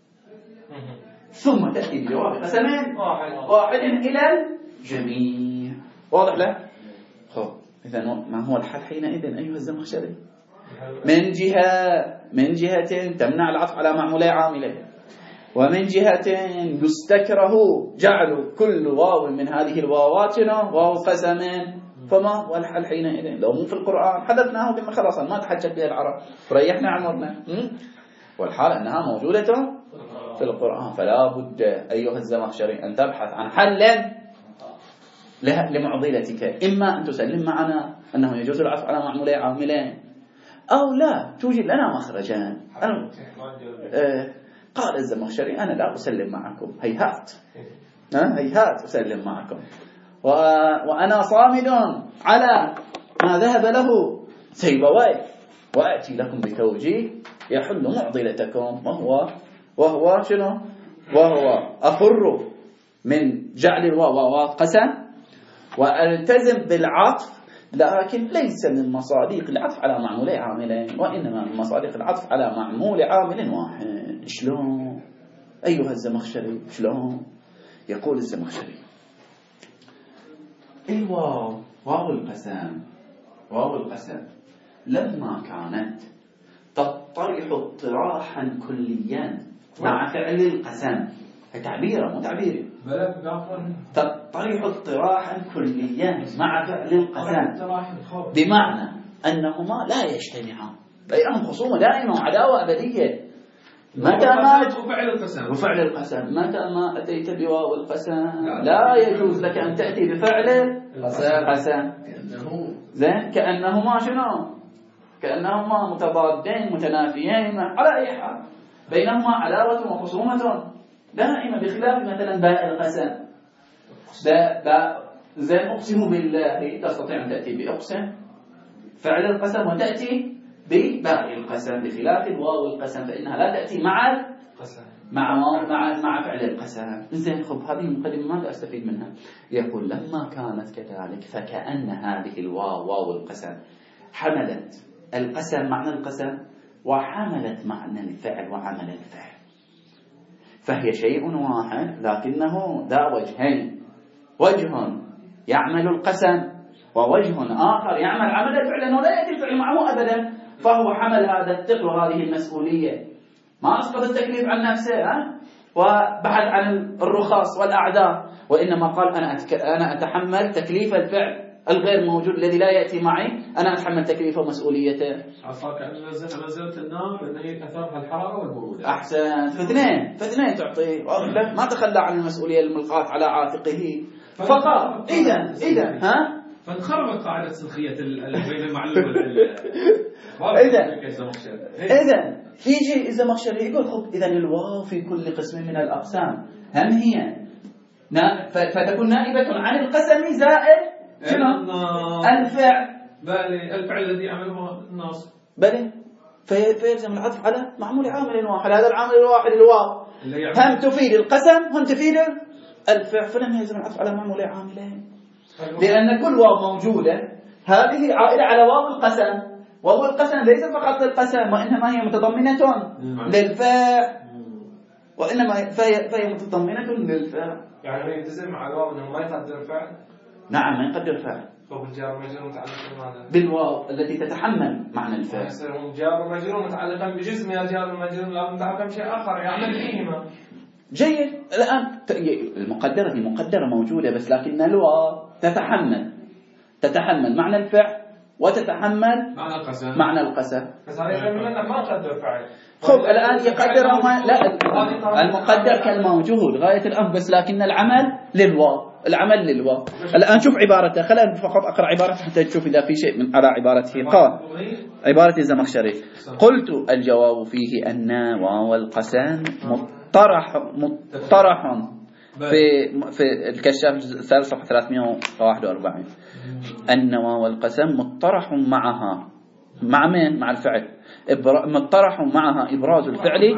ثم تأتي بجواب قسمين واحد إلى الجميع. واضح له؟ خب إذا ما هو الحل حينئذ أيها الزمخشري؟ من جهة من جهة تمنع العطف على معمولي عاملين، ومن جهة يستكره جعل كل واو من هذه الواوات واو قسمين. فما هو الحل حينئذ؟ لو مو في القرآن حدثناه بما خلاص ما تحجج به العرب فريحنا عمرنا، والحال أنها موجودة في القرآن. فلا بد أيها الزمخشري أن تبحث عن حل لمعضلتك، إما أن تسلم معنا أنه يجوز العطف على معمولي عاملين، أو لا توجد لنا مخرجان. آه قال الزمخشري أنا لا أسلم معكم، هيهات هيهات أسلم معكم، وأنا صامد على ما ذهب له سيبويه، وأتي لكم بتوجيه يحل معضلتكم، وهو وهو شنو؟ وهو أفر من جعل الواو قسم وألتزم بالعطف، لكن ليس من مصادق العطف على معمولي عاملين، وإنما من مصادق العطف على معمول عامل واحد. شلون أيها الزمخشري؟ شلون؟ يقول الزمخشري الواو واو القسم واو القسم لما كانت تطرح اطراحا كليا مع فعل القسم، تعبيره مو تعبيري، تطرح اطراحا كليا مع فعل القسم، بمعنى أنهما لا يجتمعان، بينهم خصومة دائمة وعداوة أبدية. متى ما وفعل القسم وفعل القسم متى ما أتيت بواو القسم لا يجوز لك أن تأتي بفعل القسم. زين كأنهما شنو؟ كأنهما متضادين متنافيين على أي حال، بينهما عداوة وخصومة دائمة، بخلاف مثلا باء القسم. باء باء زين أقسم بالله تستطيع أن تأتي بأقسم فعل القسم وتأتي بباء القسم، بخلاف الواو القسم فإنها لا تأتي مع القسم مع مع مع فعل القسم. زين خب هذه المقدمة ماذا أستفيد منها؟ يقول لما كانت كذلك فكأن هذه الواو واو القسم حملت القسم معنى القسم وحملت معنى الفعل وعمل الفعل، فهي شيء واحد لكنه ذا وجهين، وجه يعمل القسم ووجه آخر يعمل عمل الفعل، لأنه لا يأتي الفعل معه أبدا، فهو حمل هذا الثقل وهذه المسؤولية، ما أسقط التكليف عن نفسه ها؟ وبحث عن الرخص والأعذار، وإنما قال أنا أتك... أنا أتحمل تكليف الفعل الغير موجود الذي لا يأتي معي، أنا أتحمل تكليفه ومسؤوليته. عصا كأن نزلت نزلت النار لأن أثرها الحرارة والبرودة. أحسن، فاثنين فاثنين تعطيه، ما تخلى عن المسؤولية الملقاة على عاتقه فقط. إذا إذا ها فانخربت قاعدة سلخية بين المعلوم والعلم. إذا إذا يجي الزمخشري يقول خب إذا الواو في كل قسم من الأقسام هم هي فتكون نائبة عن القسم زائد شنو؟ الفعل. بلي الفعل الذي عمله الناصب. بلي فيلزم العطف على معمول عامل واحد، هذا العامل الواحد الواو هم تفيد القسم هم تفيد الفعل، فلم يلزم العطف على معمول عاملين، لأن كل واو موجودة هذه عائلة على واو القسم، واو القسم ليس فقط للقسم وإنما هي متضمنة للفعل، وإنما فهي, فهي متضمنة للفعل. يعني يلتزم مع الواو أنه ما يقدر فعل؟ نعم ما يقدر فعل. طب الجار والمجرور متعلق بماذا؟ بالواو التي تتحمل معنى الفعل. يصير الجار والمجرور متعلقا بجسم الجار والمجرور لا متعلقا بشيء آخر يعمل فيهما. جيد. الآن المقدرة دي مقدرة موجودة، بس لكن الواو تتحمل تتحمل معنى الفعل وتتحمل معنى القسم معنى القسم. بس هذا يقول لنا ما قدر فعل. خب الآن يقدر ما لا المقدر كان موجود غاية الأمر، بس لكن العمل للواو، العمل للواو. الآن شوف عبارته، خلينا فقط أقرأ عبارته حتى تشوف إذا في شيء من على عبارته. قال عبارة الزمخشري: قلت الجواب فيه أن واو القسم مطرح مطرح في في الكشاف الثالث صفحة ثلاثمئة وواحد وأربعين أن واو القسم مطرح معها مع من؟ مع الفعل، مطرح معها إبراز الفعل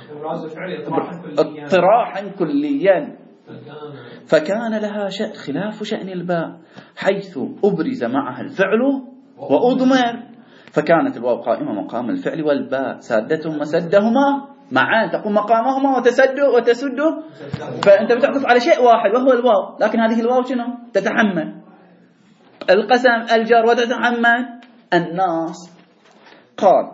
اطراحا كليا، فكان لها شأن خلاف شأن الباء حيث أبرز معها الفعل وأضمر، فكانت الواو قائمة مقام الفعل والباء سادتهم وسدهما معا تقوم مقامهما وتسد وتسد، فأنت بتعطف على شيء واحد وهو الواو، لكن هذه الواو شنو؟ تتحمل القسم الجار وتتحمل الناص. قال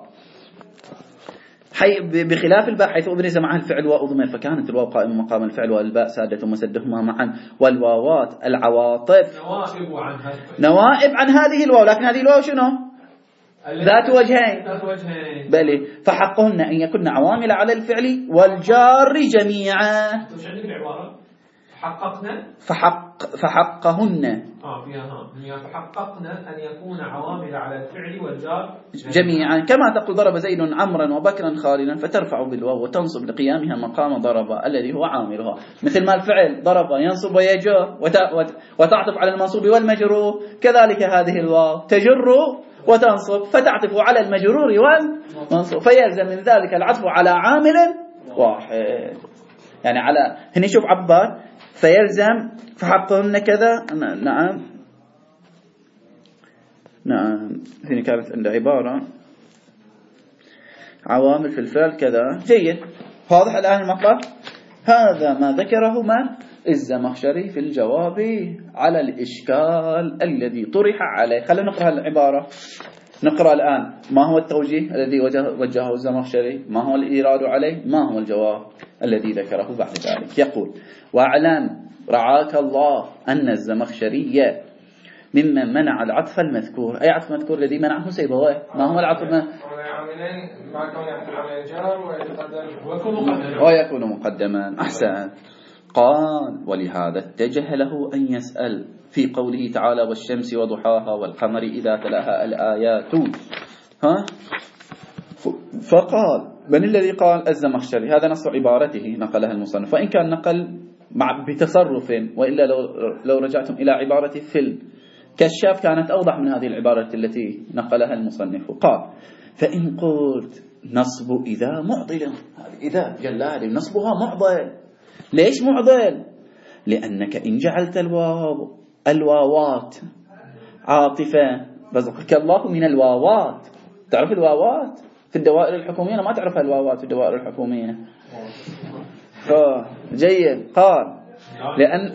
حي بخلاف الباء حيث أبرز معها الفعل وأضمر، فكانت الواو قائمة مقام الفعل والباء سادة وسدهما معا، والواوات العواطف نوائب عن نوائب عن هذه الواو، لكن هذه الواو شنو؟ ذات وجهين. بلي فحقهن أن يكون عوامل على الفعل والجار جميعا. وش عندك العبارة؟ حققنا فحق فحقهن اه فيها ها فحققنا أن يكون عوامل على الفعل والجار جميعا، كما تقول ضرب زيد عمرا وبكرا خالدا، فترفع بالواو وتنصب لقيامها مقام ضرب الذي هو عاملها، مثل ما الفعل ضرب ينصب ويجر وتعطف على المنصوب والمجرور، كذلك هذه الواو تجر وتنصب فتعطف على المجرور والمنصوب، فيلزم من ذلك العطف على عامل واحد، يعني على هني شوف عبار فيلزم فحقهن كذا. نعم نعم هنا كانت عند عبارة عوامل في الفعل كذا. جيد، واضح الآن المطلب. هذا ما ذكره من الزمخشري في الجواب على الإشكال الذي طرح عليه. خلينا نقرأ العبارة، نقرأ الآن ما هو التوجيه الذي وجهه الزمخشري، ما هو الإيراد عليه، ما هو الجواب الذي ذكره بعد ذلك. يقول: واعلم رعاك الله أن الزمخشري ممن منع العطف المذكور. أي عطف مذكور الذي منعه سيبويه؟ ما هو العطف المذكور؟ عاملين مع كون عاملين جار ويتقدم ويكون مقدما. أحسن. قال ولهذا اتجه له أن يسأل في قوله تعالى والشمس وضحاها والقمر إذا تلاها الآيات. ها؟ فقال من الذي قال؟ الزمخشري. هذا نص عبارته نقلها المصنف، وإن كان نقل مع بتصرف، وإلا لو, لو رجعتم إلى عبارة في الكشاف كانت أوضح من هذه العبارة التي نقلها المصنف. قال فإن قلت نصب إذا معضل، إذا جلالي نصبها معضل. ليش معضل؟ لأنك إن جعلت الواو الواوات عاطفة، رزقك الله من الواوات. تعرف الواوات في الدوائر الحكومية؟ أنا ما تعرفها الواوات في الدوائر الحكومية. جيد. قال لأن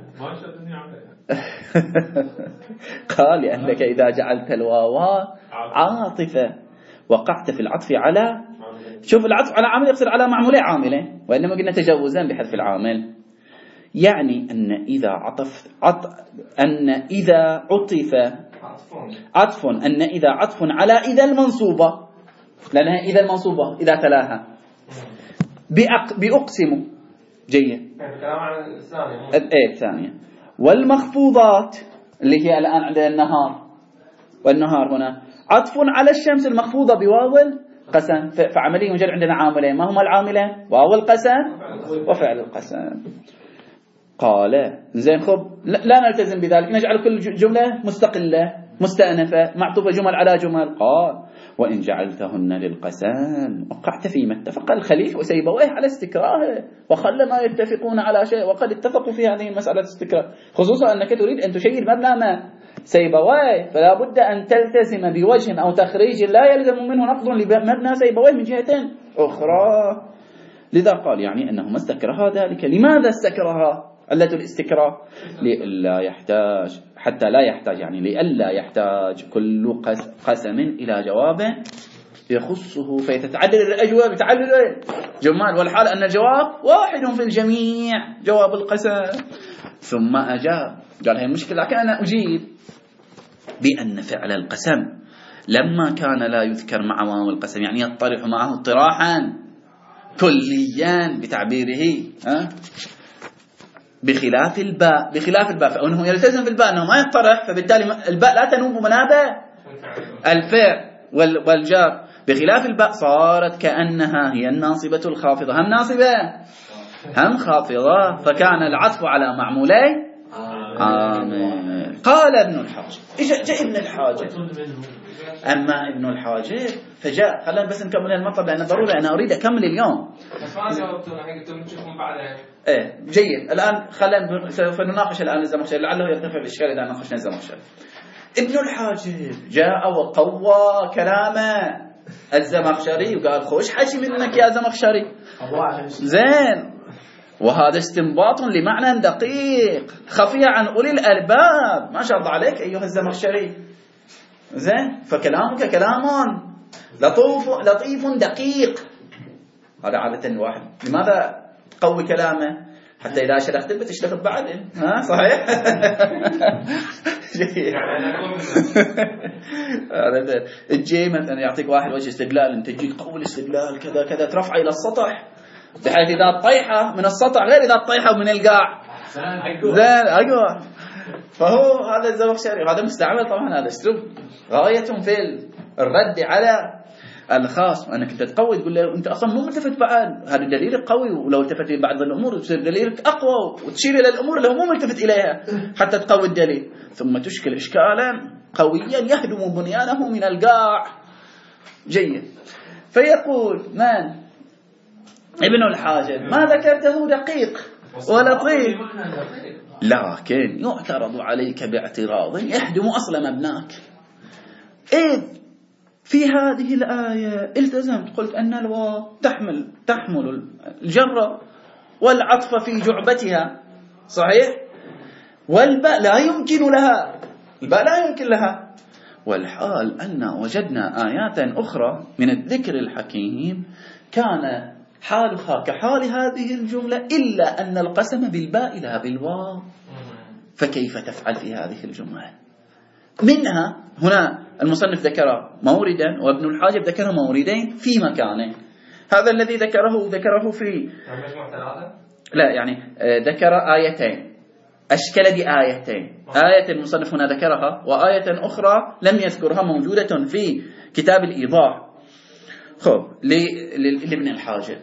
قال لأنك إذا جعلت الواوات عاطفة وقعت في العطف على، شوف العطف على عامل يقصر على معمولي عامله، وإنما قلنا تجوزا بحذف العامل. يعني أن إذا عطف عط أن إذا عطف عطف أن إذا عطف على إذا المنصوبة، لأنها إذا المنصوبة إذا تلاها بأق بأقسم. جيد. الكلام عن الثانية. إيه الثانية. والمخفوضات اللي هي الآن عندنا النهار، والنهار هنا عطف على الشمس المخفوضة بواو القسم. فعمليا يوجد عندنا عاملين، ما هما العاملين؟ واو القسم وفعل القسم. قال زين خب لا نلتزم بذلك، نجعل كل جملة مستقلة مستأنفة معطوفة جمل على جمل. قال وإن جعلتهن للقسم وقعت فيما اتفق الخليل وسيبويه على استكراهه، وخلى ما يتفقون على شيء وقد اتفقوا في هذه المسألة استكراه، خصوصا أنك تريد أن تشير مبنى ما سيبويه، فلا بد أن تلتزم بوجه أو تخريج لا يلزم منه نقض لمبنى سيبويه من جهة أخرى. لذا قال يعني أنه ما استكرها ذلك. لماذا استكرها؟ علة الاستكراه لئلا يحتاج، حتى لا يحتاج يعني لئلا يحتاج كل قسم إلى جواب يخصه، فيتتعدد الأجوبة بتعدد جمال، والحال أن الجواب واحد في الجميع جواب القسم. ثم أجاب قال هي المشكلة، لكن أنا أجيب بأن فعل القسم لما كان لا يذكر مع واو القسم يعني يطرح معه اطراحا كليا بتعبيره، ها بخلاف الباء بخلاف الباء فإنه يلتزم في الباء أنه ما يطرح، فبالتالي الباء لا تنوب منابه الفعل والجار. بخلاف الباء صارت كأنها هي الناصبة الخافضة، هم ناصبة هم خافضة، فكان العطف على معمولي عامل. قال ابن الحاجب، جاء ابن الحاجب. أما ابن الحاجب فجاء، خلينا بس نكمل المطلب لأن ضروري أنا أريد أكمل اليوم. بس ما جاوبتوا، الحين قلتوا بنشوفهم بعدين. إيه جيد. الآن خلينا سوف نناقش الآن الزمخشري لعله يرتفع الإشكال إذا ناقشنا الزمخشري. ابن الحاجب جاء وقوى كلامه الزمخشري وقال خوش حكي منك يا زمخشري. زين، وهذا استنباط لمعنى دقيق خفي عن أولي الألباب. ما شاء الله عليك أيها الزمخشري. زين، فكلامك كلام لطيف لطيف دقيق. هذا عادة الواحد لماذا قوي كلامه؟ حتى إذا شرحت بتشتغل بعدين، ها صحيح؟ هذا الجي مثلا يعطيك واحد وجه استدلال، أنت تجي قوي الاستدلال كذا كذا ترفعه إلى السطح، بحيث إذا طيحة من السطح غير إذا طيحة من القاع. زين أقوى. فهو هذا الزمخشري، هذا مستعمل طبعا، هذا اسلوب غاية في الرد على الخاص. أنك أنت تقوي تقول له أنت أصلا مو ملتفت بعد، هذا دليلك قوي، ولو التفت إلى بعض الأمور تصير دليلك أقوى وتشير إلى الأمور اللي هو مو ملتفت إليها حتى تقوي الدليل، ثم تشكل إشكالا قويا يهدم بنيانه من القاع. جيد. فيقول من؟ ابن الحاجب ما ذكرته دقيق ولطيف، لكن يعترض عليك باعتراض يهدم أصل مبناك. إذ في هذه الآية التزمت قلت أن الواو تحمل تحمل الجر والعطف في جعبتها، صحيح؟ والباء لا يمكن لها، الباء لا يمكن لها، والحال أن وجدنا آيات أخرى من الذكر الحكيم كان حالها كحال هذه الجملة إلا أن القسم بالباء لا بالواو، فكيف تفعل في هذه الجملة؟ منها هنا المصنف ذكر موردا وابن الحاجب ذكر موردين في مكانه. هذا الذي ذكره ذكره في لا يعني ذكر آيتين أشكل بآيتين، آية المصنف هنا ذكرها وآية أخرى لم يذكرها موجودة في كتاب الإيضاح. خب لابن الحاجب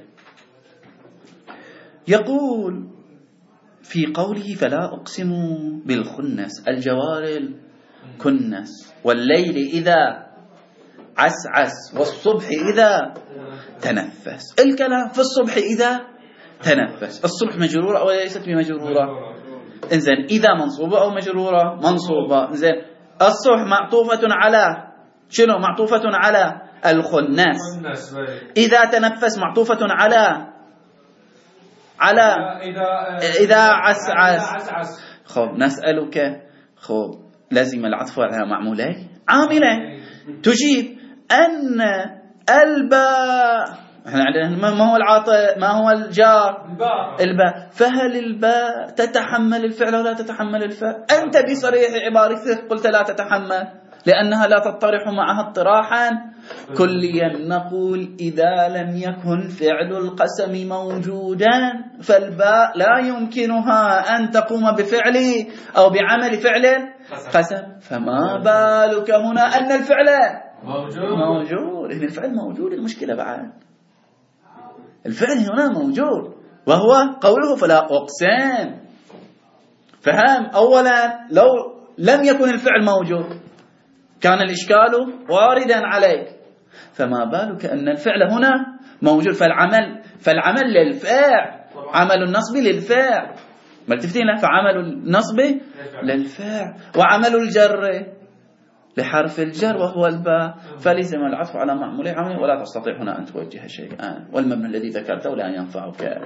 يقول في قوله فلا أقسم بالخنس الجوار الكنس والليل إذا عسعس والصبح إذا تنفس. الكلام في الصبح إذا تنفس. الصبح مجرورة أو ليست بمجرورة؟ إنزين إذا منصوبة أو مجرورة؟ منصوبة. إنزين الصبح معطوفة على شنو؟ معطوفة على الخنس. إذا تنفس معطوفة على على إذا عسعس. خب نسألك، خب لازم العطف على معمولين عاملين. تجيب أن الباء، احنا عندنا ما هو العاطف ما هو الجار؟ الباء. فهل الباء تتحمل الفعل ولا تتحمل الفعل؟ أنت بصريح عبارتك قلت لا تتحمل لأنها لا تطرح معها اطراحا كليا. نقول إذا لم يكن فعل القسم موجودا فالباء لا يمكنها أن تقوم بفعل أو بعمل فعل قسم. فما بالك هنا أن الفعل موجود موجود إن الفعل موجود. المشكلة بعد الفعل هنا موجود وهو قوله فلا أقسم. فهم؟ أولا لو لم يكن الفعل موجود كان الإشكال واردا عليك، فما بالك أن الفعل هنا موجود. فالعمل فالعمل للفاعل، عمل النصب للفاعل، ما تفتينا؟ فعمل النصب للفاعل وعمل الجر لحرف الجر وهو الباء، فلزم العطف على معمول عمل ولا تستطيع هنا أن توجه شيئا، والمبنى الذي ذكرته لا ينفعك.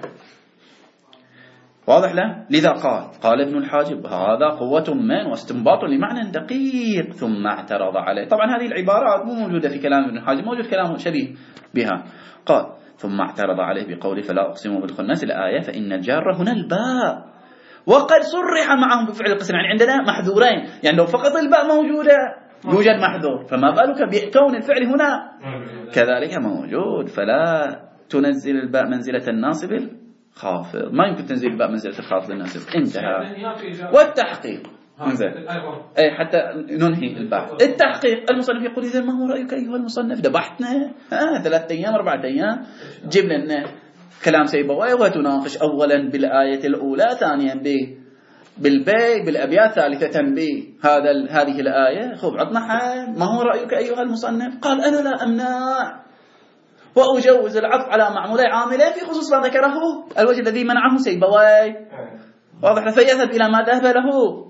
واضح له؟ لذا قال قال ابن الحاجب هذا قوة من واستنباط لمعنى دقيق ثم اعترض عليه. طبعا هذه العبارات مو موجودة في كلام ابن الحاجب، موجود كلام شبيه بها. قال ثم اعترض عليه بقوله فلا أقسم بالخنس الآية فإن الجار هنا الباء وقد صرح معهم بفعل القسم. يعني عندنا محذورين، يعني لو فقط الباء موجودة يوجد محذور، فما بالك بكون الفعل هنا كذلك موجود. فلا تنزل الباء منزلة الناصب خافض، ما يمكن تنزيل الباء منزلة الخافض الناصب. انتهى. والتحقيق اي حتى ننهي البحث. التحقيق المصنف يقول إذا ما هو رأيك أيها المصنف؟ دبحتنا آه ثلاثة أيام أربعة أيام جيب لنا كلام سيبويه وتناقش أولا بالآية الأولى، ثانيا ب بالبي بالأبيات، ثالثة بهذا هذه الآية. خب عطنا حال ما هو رأيك أيها المصنف؟ قال أنا لا أمنع وأجوز العطف على معمولي عاملين في خصوص ما ذكره الوجه الذي منعه سيبويه. واضح؟ فيذهب إلى ما ذهب له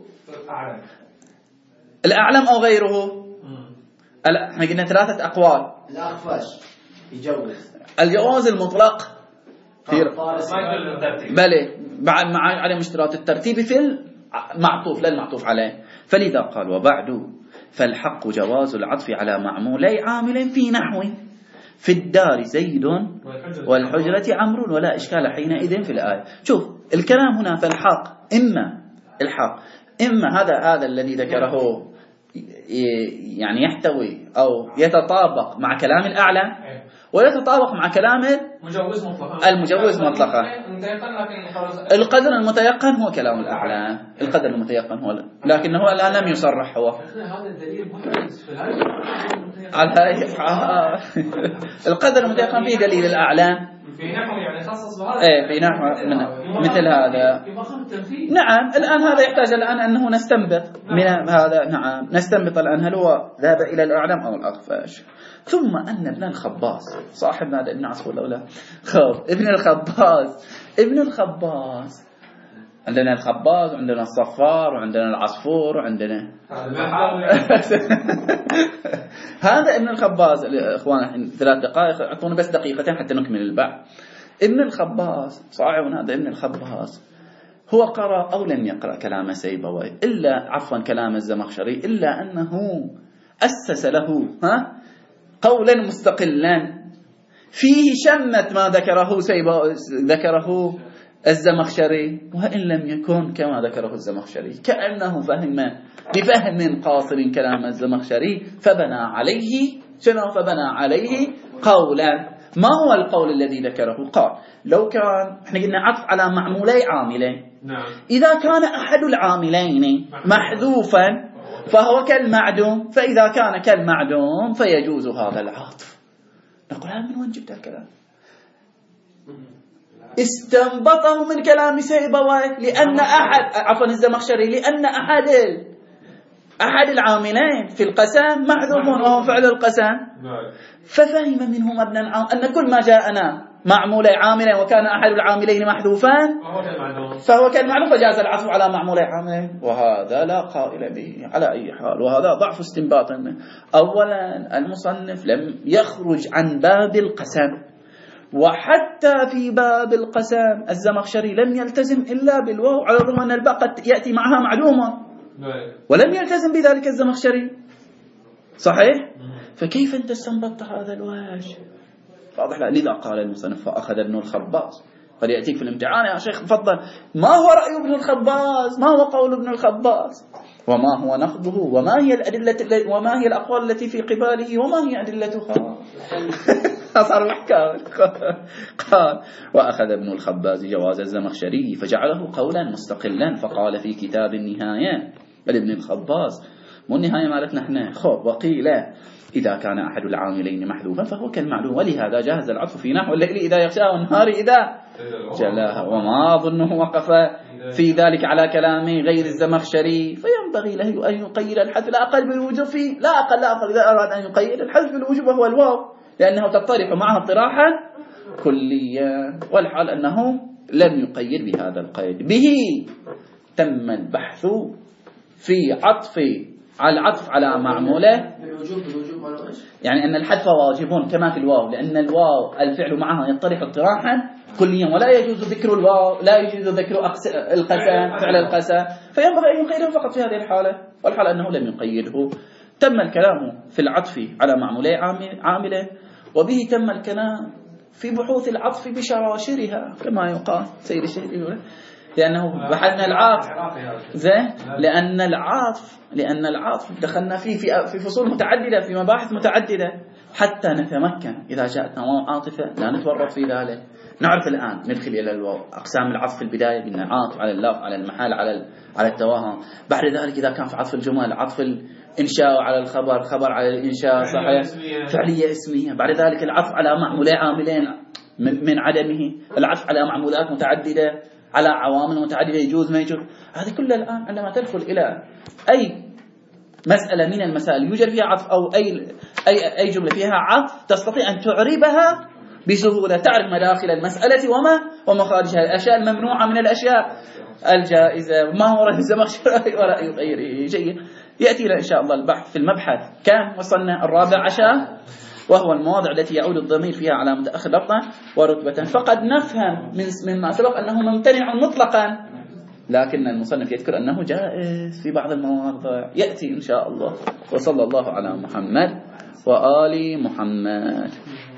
الأعلم أو غيره. احنا قلنا ثلاثة أقوال. الأخفش يجوز الجواز المطلق في بلى مع على اشتراط الترتيب في المعطوف لا المعطوف عليه. فلذا قال وبعد فالحق جواز العطف على معمولي عامل في نحو في الدار زيد والحجرة عمرو ولا إشكال حينئذ في الآية. شوف الكلام هنا فالحق إما الحق إما هذا هذا الذي ذكره يعني يحتوي أو يتطابق مع كلام الأعلى ويتطابق مع كلام المجوز مطلقا. المجوز مطلقا القدر المتيقن هو كلام الأعلى، القدر المتيقن هو، لكنه الآن لم يصرح هو هذا الدليل على القدر المتيقن فيه دليل الأعلى في نحو يعني خصص بهذا ايه في نحو مثل هذا. نعم الآن هذا يحتاج الآن أنه نستنبط من هذا. نعم نستنبط الآن هل هو ذهب إلى الأعلم أو الأخفش. ثم أن ابن الخباس صاحب هذا ابن عصفور الأولى خب ابن الخباس ابن الخباس عندنا الخباز وعندنا الصفار وعندنا العصفور وعندنا هذا ابن الخباز. اخوان ثلاث دقائق اعطونا بس دقيقتين حتى نكمل البحث. ابن الخباز صاحب هذا ابن الخباز هو قرأ أو لم يقرأ كلام سيبويه إلا عفوا كلام الزمخشري إلا أنه أسس له ها قولا مستقلا فيه شمت ما ذكره سيبويه ذكره الزمخشري، وإن لم يكن كما ذكره الزمخشري كأنه فهم بفهم قاصر كلام الزمخشري فبنى عليه شنو؟ فبنى عليه قولا. ما هو القول الذي ذكره؟ قال لو كان احنا قلنا عطف على معمولي عاملين، نعم. إذا كان أحد العاملين محذوفا فهو كالمعدوم، فإذا كان كالمعدوم فيجوز هذا العطف. نقول هذا من وين جبت الكلام؟ استنبطه من كلام سيبويه، لأن أحد عفوا الزمخشري لأن أحد أحد العاملين في القسم محذوف وهو فعل القسم، ففهم منه مبنى أن كل ما جاءنا معمولي عاملين وكان أحد العاملين محذوفا فهو كالمعلوم، فجاز العطف على معمولي عاملين، وهذا لا قائل به على أي حال، وهذا ضعف استنباط منه. أولا المصنف لم يخرج عن باب القسم، وحتى في باب القسم الزمخشري لم يلتزم إلا بالواو، على الرغم أن الباء قد يأتي معها معلومة ولم يلتزم بذلك الزمخشري، صحيح؟ فكيف أنت استنبطت هذا الوجه؟ واضح. لذا قال المصنف فأخذ ابن الخباز. قد يأتيك في الامتحان يا شيخ تفضل ما هو رأي ابن الخباز، ما هو قول ابن الخباز، وما هو نقده، وما هي الأدلة وما هي الأقوال التي في قباله، وما هي أدلتها. أصار الحكاية. قال وأخذ ابن الخباز جواز الزمخشري فجعله قولا مستقلا، فقال في كتاب النهاية لابن الخباز، مو النهاية مالتنا احنا، خب وقيل إذا كان أحد العاملين محذوفا فهو كالمعلوم، ولهذا جاهز العطف في نحو الليل إذا يغشاه والنهار إذا جلاها، وما أظنه وقف في ذلك على كلام غير الزمخشري، فينبغي له أن يقيد الحذف لا أقل بالوجوب فيه، لا أقل لا أقل إذا أراد أن يقيد الحذف بالوجوب وهو الواو، لأنه تطرح معها اطراحا كليا، والحال أنه لم يقيد بهذا القيد. به تم البحث في عطف على العطف على معموله يعني أن الحذف واجب كما في الواو، لأن الواو الفعل معها يطرح اطراحا كليا، ولا يجوز ذكر الواو، لا يجوز ذكر القسم فعل القسم، فينبغي أن يقيده فقط في هذه الحالة، والحال أنه لم يقيده. تم الكلام في العطف على معمولي عامله، وبه تم الكلام في بحوث العطف بشراشرها كما يقال سيد الشيخ يقول، لأنه بحثنا العطف زين، لأن العطف لأن العطف دخلنا فيه في في فصول متعددة في مباحث متعددة حتى نتمكن. إذا جاءت واو عاطفة لا نتورط في ذلك، نعرف الآن ندخل إلى الواو أقسام العطف في البداية، قلنا عاطف على اللفظ على المحل على على التوهم، بعد ذلك إذا كان في عطف الجمل عطف الإنشاء على الخبر، خبر على الإنشاء، صحيح، فعلية اسمية، بعد ذلك العطف على معمولي عاملين من عدمه، العطف على معمولات متعددة على عوامل متعددة يجوز ما يجوز. هذه كلها الآن عندما تدخل إلى أي مسألة من المسائل يوجد فيها عطف أو أي أي أي جملة فيها عطف تستطيع أن تعربها بسهولة، تعرف مداخل المسألة وما ومخارجها، الأشياء الممنوعة من الأشياء الجائزة، ما هو رأي الزمخشري ورأي غيره. جيد، يأتينا إن شاء الله البحث في المبحث كم وصلنا الرابع عشر، وهو المواضع التي يعود الضمير فيها على متأخر لفظا ورتبة. فقد نفهم من مما سبق أنه ممتنع مطلقا، لكن المصنف يذكر أنه جائز في بعض المواضع، يأتي إن شاء الله. وصلى الله على محمد وآل محمد.